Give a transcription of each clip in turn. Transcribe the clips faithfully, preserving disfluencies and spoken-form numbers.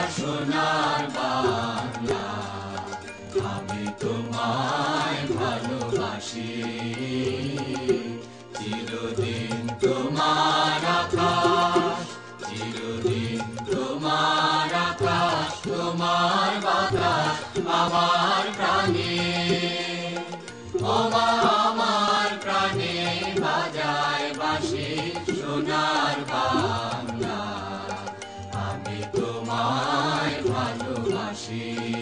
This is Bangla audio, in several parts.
সোনার বাংলা, আমি তোমায় ভালোবাসি। চিরদিন তোমার আকাশ, চিরদিন তোমার আকাশ, তোমার বাতাস আমার প্রাণে। ও মা আমার প্রাণে বাজায় বাঁশি সোনার বাংলা, আমি তোমায় ভালোবাসি।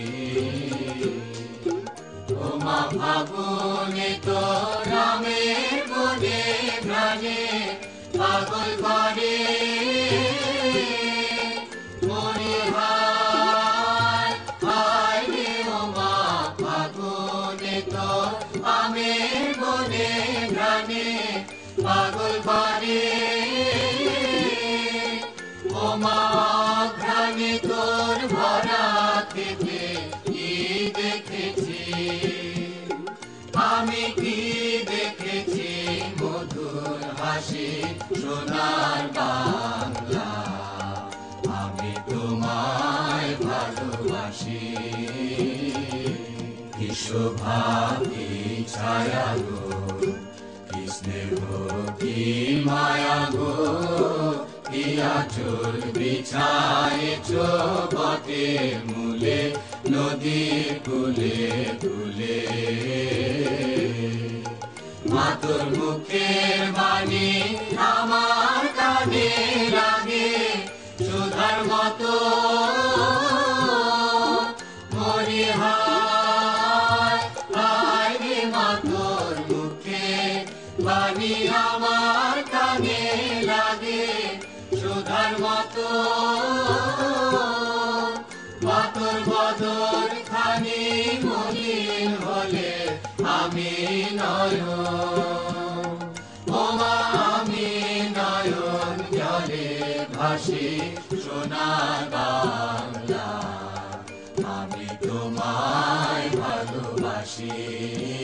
ও মা ফাগুনে তো রামের বনে প্রাণে পাগল করে মরি হায় হায় রে। ও মা ফাগুনে তো আমের বনে প্রাণে পাগল করে। ও মা ঘ্রাণে তোর ভরা থেকে কি দেখেছি, আমি কি দেখেছি মধুর হাসি সোনার বাংলা, আমি তোমায় ভালোবাসি। কি শোভা কি ছায়া গো, কি স্নেহ কি মায়া গো, কি আঁচল বিছায়েছ বটের মূলে নদী কূলে কূলে। মা তোর মুখের বাণী আমার কানে লাগে সুধার মতো মরি হায় হায় রে। মা তোর মুখের বাণী আমার কানে লাগে সুধার মতো। মা তোর বদন খানি মলিন হলে আমি নয়ন, ও মা আমি নয়ন জলে ভাসি সোনার বাংলা, আমি তোমায় ভালোবাসি।